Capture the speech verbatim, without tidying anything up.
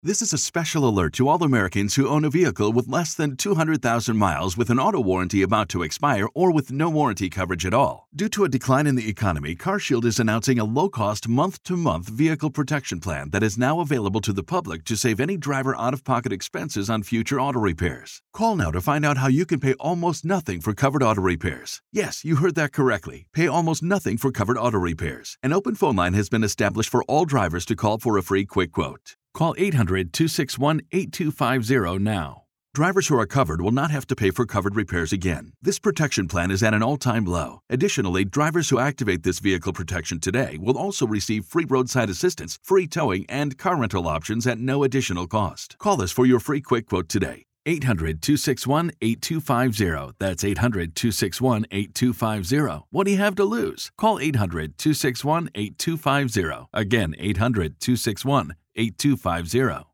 This is a special alert to all Americans who own a vehicle with less than two hundred thousand miles with an auto warranty about to expire or with no warranty coverage at all. Due to a decline in the economy, CarShield is announcing a low-cost month-to-month vehicle protection plan that is now available to the public to save any driver out-of-pocket expenses on future auto repairs. Call now to find out how you can pay almost nothing for covered auto repairs. Yes, you heard that correctly. Pay almost nothing for covered auto repairs. An open phone line has been established for all drivers to call for a free quick quote. Call eight hundred, two six one, eight two five zero now. Drivers who are covered will not have to pay for covered repairs again. This protection plan is at an all-time low. Additionally, drivers who activate this vehicle protection today will also receive free roadside assistance, free towing, and car rental options at no additional cost. Call us for your free quick quote today. eight hundred, two six one, eight two five zero. That's eight hundred, two six one, eight two five zero. What do you have to lose? Call eight hundred, two six one, eight two five zero. Again, eight hundred, two six one, eight two five zero.